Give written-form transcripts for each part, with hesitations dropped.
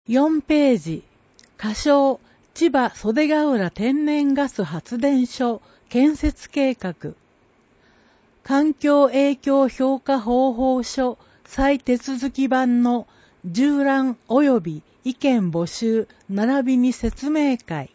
4ページ、仮称、千葉袖ヶ浦天然ガス発電所建設計画。環境影響評価方法書再手続き版の縦覧及び意見募集並びに説明会。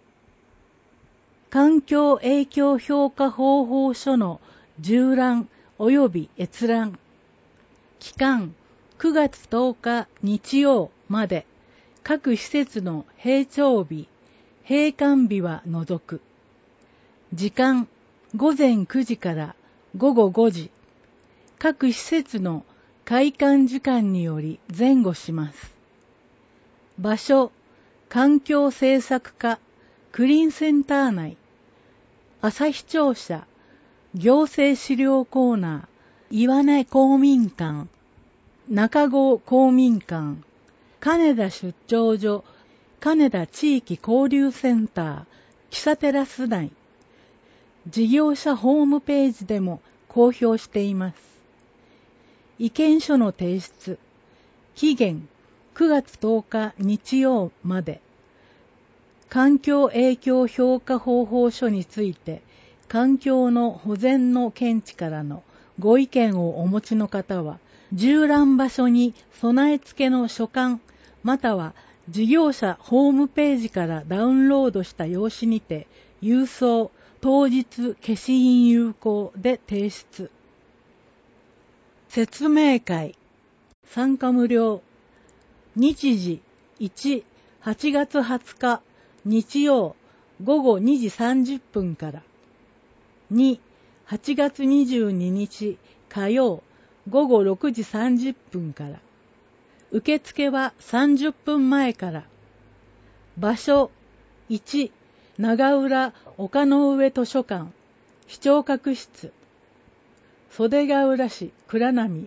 環境影響評価方法書の縦覧及び閲覧。期間9月10日日曜まで。各施設の閉庁日、閉館日は除く。時間午前9時から午後5時。各施設の開館時間により前後します。場所、環境政策課、クリーンセンター内。朝日庁舎、行政資料コーナー、岩根公民館、中郷公民館、金田出張所、金田地域交流センター、木佐テラス内。事業者ホームページでも公表しています。意見書の提出。期限9月10日日曜まで。環境影響評価方法書について、環境の保全の見地からのご意見をお持ちの方は、縦覧場所に備え付けの書簡、または事業者ホームページからダウンロードした用紙にて郵送当日消印有効で提出。説明会参加無料。日時1、8月20日日曜午後2時30分から2、8月22日火曜午後6時30分から受付は30分前から。場所1、長浦丘の上図書館、視聴覚室。袖ヶ浦市倉波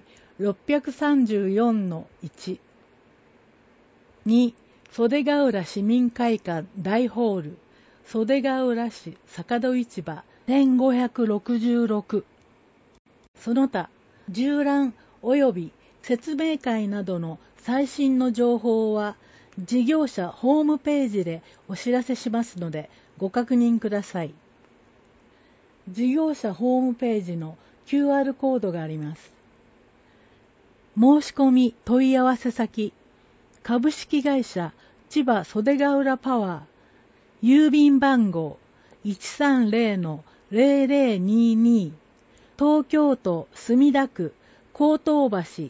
634-1。2、袖ヶ浦市民会館大ホール、袖ヶ浦市坂戸市場1566。その他、縦覧及び説明会などの最新の情報は事業者ホームページでお知らせしますのでご確認ください。事業者ホームページの QR コードがあります。申し込み問い合わせ先、株式会社千葉袖ヶ浦パワー、郵便番号 130-0022、東京都墨田区江東橋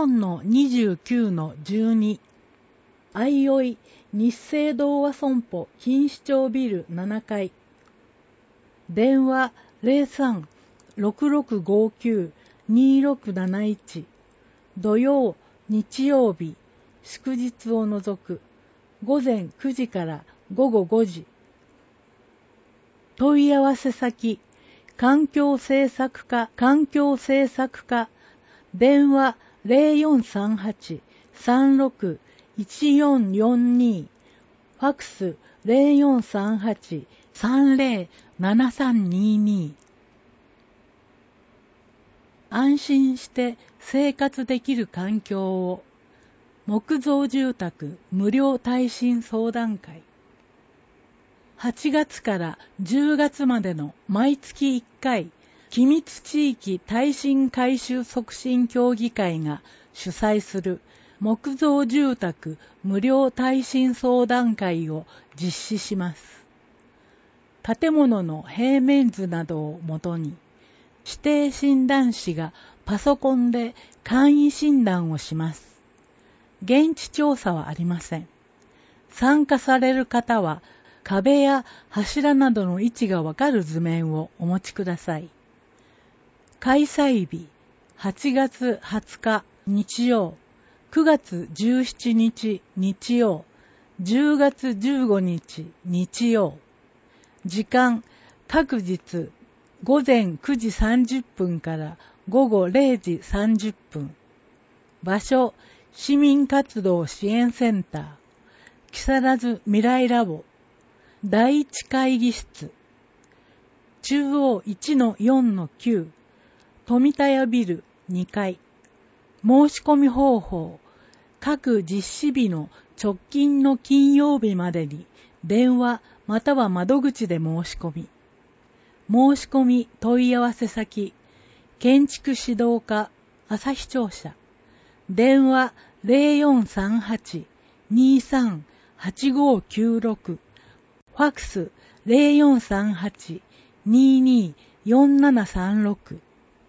4-29-12。相生日清同和損保錦糸町ビル7階。電話03-6659-2671。土曜、日曜日、祝日を除く。午前9時から午後5時。問い合わせ先、環境政策課、電話0438-361442、ファクス0438-307322。安心して生活できる環境を。木造住宅無料耐震相談会。8月から10月までの毎月1回、機密地域耐震改修促進協議会が主催する木造住宅無料耐震相談会を実施します。建物の平面図などをもとに、指定診断士がパソコンで簡易診断をします。現地調査はありません。参加される方は、壁や柱などの位置がわかる図面をお持ちください。開催日、8月20日日曜、9月17日日曜、10月15日日曜。時間、各日、午前9時30分から午後0時30分。場所、市民活動支援センター、木更津未来ラボ、第一会議室、中央 1-4-9、富田屋ビル2階。申し込み方法、 各実施日の直近の金曜日までに電話または窓口で申し込み。申し込み問い合わせ先、建築指導課旭庁舎、電話 0438-23-8596、ファクス 0438-22-4736。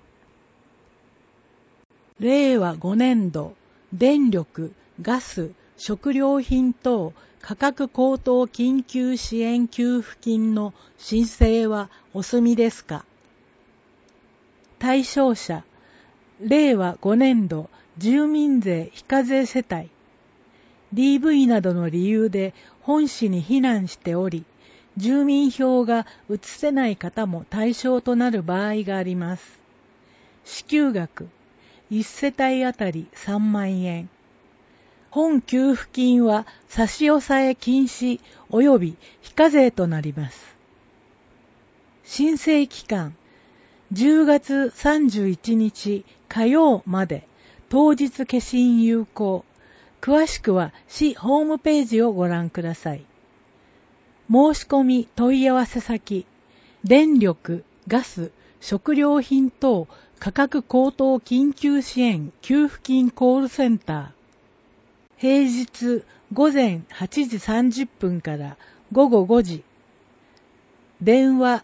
令和5年度電力、ガス、食料品等価格高騰緊急支援給付金の申請はお済みですか？対象者、令和5年度住民税非課税世帯、DV などの理由で本市に避難しており、住民票が移せない方も対象となる場合があります。支給額、1世帯あたり3万円。本給付金は差し押さえ禁止及び非課税となります。申請期間、10月31日火曜まで、当日消印有効。詳しくは市ホームページをご覧ください。申し込み問い合わせ先、電力、ガス、食料品等価格高騰緊急支援給付金コールセンター。平日午前8時30分から午後5時。電話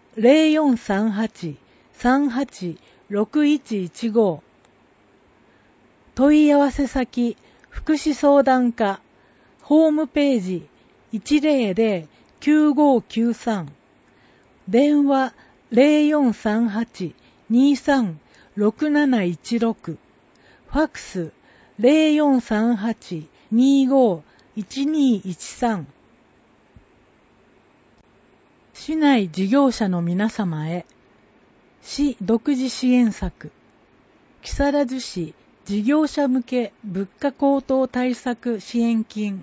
0438-386115。問い合わせ先、福祉相談課。ホームページ 100-9593。電話 0438-23-6716。ファクス 0438-25-1213。市内事業者の皆様へ、市独自支援策、木更津市事業者向け物価高騰対策支援金、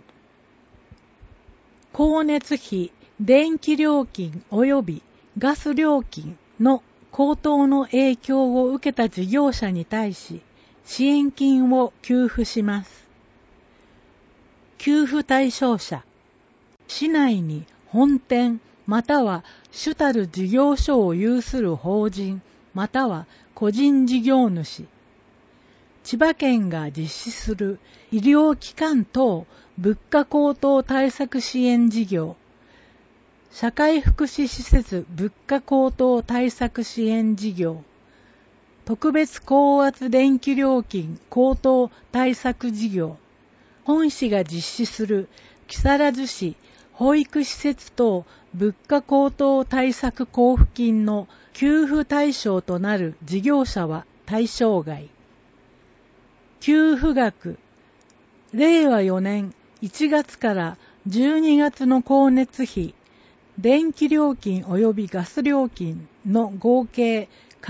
光熱費、電気料金及びガス料金の高騰の影響を受けた事業者に対し、支援金を給付します。給付対象者、市内に本店または主たる事業所を有する法人または個人事業主、千葉県が実施する医療機関等物価高騰対策支援事業、社会福祉施設物価高騰対策支援事業、特別高圧電気料金高騰対策事業、本市が実施する木更津市保育施設等物価高騰対策交付金の給付対象となる事業者は対象外。給付額、令和4年1月から12月の光熱費、電気料金及びガス料金の合計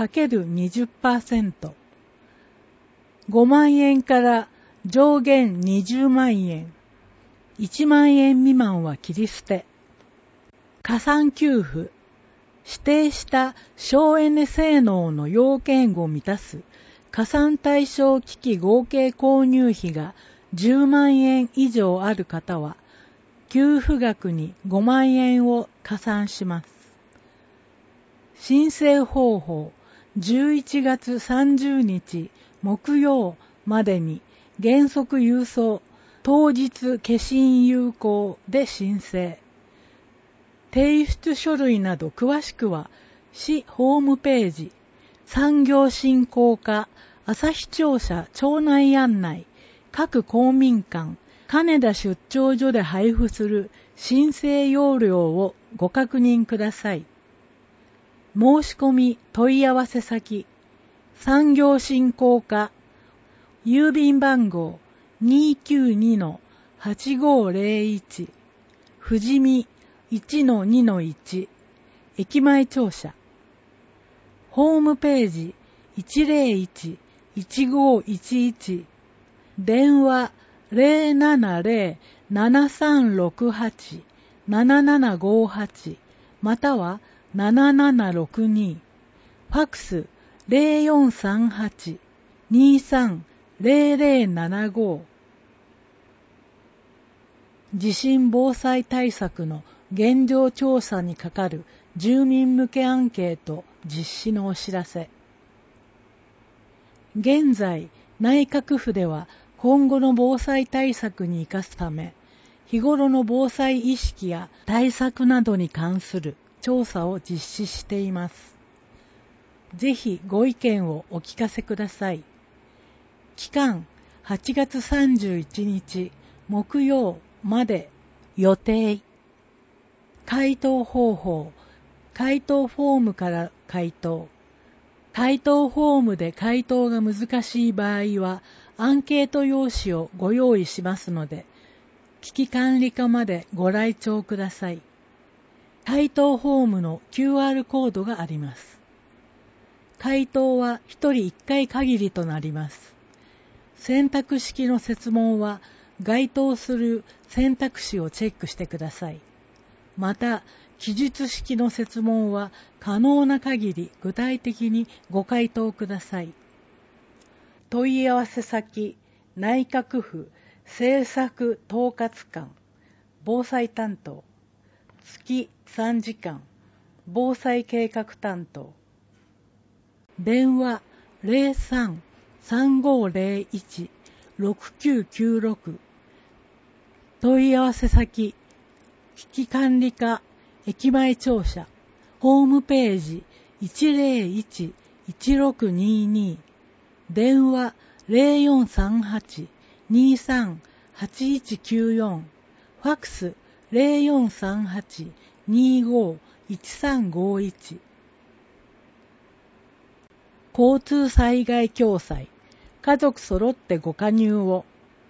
×20%、5万円から上限20万円、1万円未満は切り捨て。加算給付、指定した省エネ性能の要件を満たす加算対象機器合計購入費が10万円以上ある方は、給付額に5万円を加算します。申請方法、11月30日木曜までに原則郵送、当日消印有効で申請。提出書類など詳しくは、市ホームページ、産業振興課、旭庁舎庁内案内、各公民館、金田出張所で配布する申請要領をご確認ください。申し込み問い合わせ先、産業振興課、郵便番号 292-8501、富士見 1-2-1、駅前庁舎。ホームページ 101-1511、電話 070-7368-7758 または7762、ファクス 0438-23-0075。 地震防災対策の現状調査にかかる住民向けアンケート実施のお知らせ。現在、内閣府では今後の防災対策に生かすため、日頃の防災意識や対策などに関する調査を実施しています。ぜひご意見をお聞かせください。期間8月31日木曜まで予定。回答方法。回答フォームから回答。回答フォームで回答が難しい場合はアンケート用紙をご用意しますので、危機管理課までご来庁ください。回答フォームの QR コードがあります。回答は1人1回限りとなります。選択式の設問は該当する選択肢をチェックしてください。また、記述式の設問は可能な限り具体的にご回答ください。問い合わせ先、内閣府政策統括官、防災担当、月3時間、防災計画担当。電話03-3501-6996。問い合わせ先、危機管理課駅前庁舎、ホームページ 101-1622。電話0438-23-8194。ファックス0438-25-1351。交通災害共済。家族揃ってご加入を。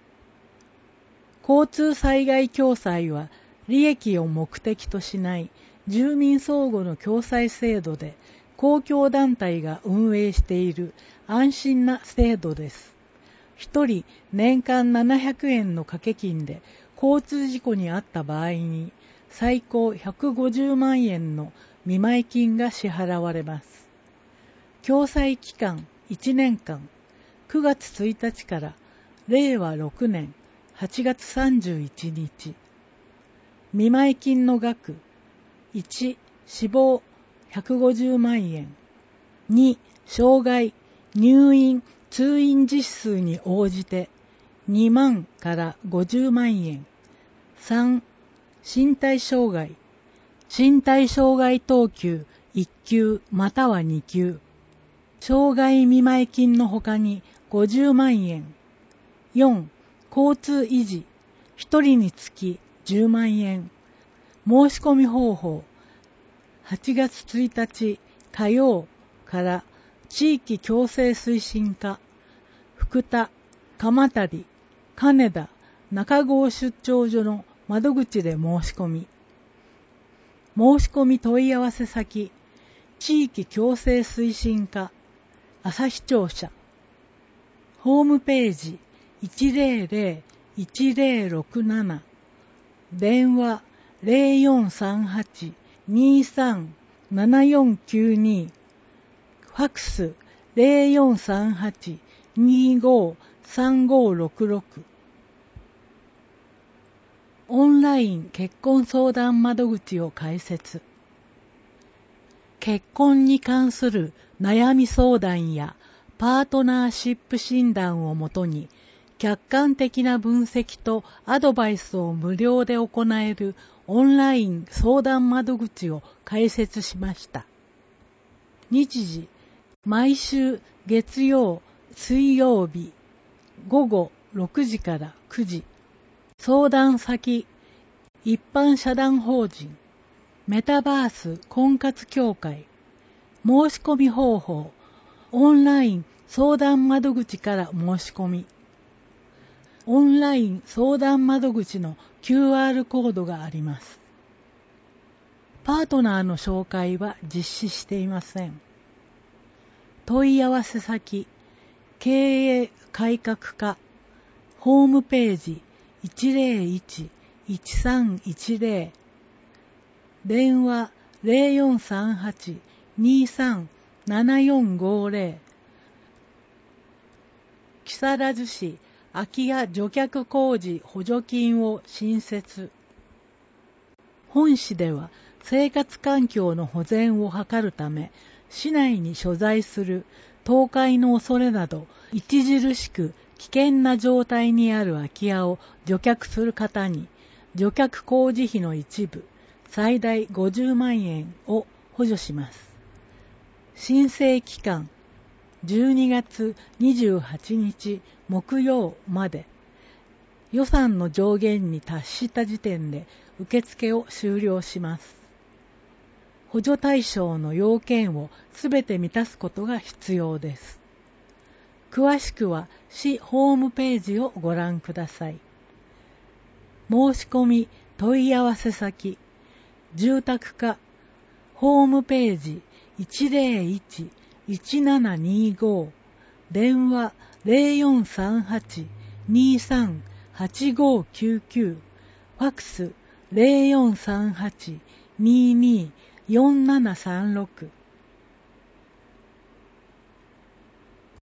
交通災害共済は利益を目的としない住民相互の共済制度で、公共団体が運営している安心な制度です。1人年間700円の掛け金で交通事故に遭った場合に最高150万円の見舞金が支払われます。共済期間1年間、9月1日から令和6年8月31日。見舞金の額、1、死亡150万円。2、障害、入院、通院実数に応じて2万から50万円。3、身体障害、身体障害等級1級または2級。障害見舞金のほかに50万円。4、交通維持、1人につき10万円。申し込み方法、8月1日火曜から地域共生推進課、福田、鎌足、金田、中郷出張所の窓口で申し込み。申し込み問い合わせ先、地域共生推進課、旭庁舎。ホームページ、100-1067。電話、0438-23-7492。ファックス、0438-25-3566。オンライン結婚相談窓口を開設。結婚に関する悩み相談やパートナーシップ診断をもとに、客観的な分析とアドバイスを無料で行えるオンライン相談窓口を開設しました。日時、毎週月曜、水曜日、午後6時から9時。相談先、一般社団法人、メタバース婚活協会。申し込み方法、オンライン相談窓口から申し込み。オンライン相談窓口の QR コードがあります。パートナーの紹介は実施していません。問い合わせ先、経営改革課、ホームページ 101-1310。電話0438-23-7450。木更津市空き家除却工事補助金を新設。本市では生活環境の保全を図るため、市内に所在する倒壊の恐れなど著しく危険な状態にある空き家を除却する方に、除却工事費の一部、最大50万円を補助します。申請期間、12月28日木曜まで。予算の上限に達した時点で受付を終了します。補助対象の要件をすべて満たすことが必要です。詳しくは市ホームページをご覧ください。申し込み問い合わせ先、住宅課ホームページ 101-1725 電話 0438-238599 ファクス 0438-224736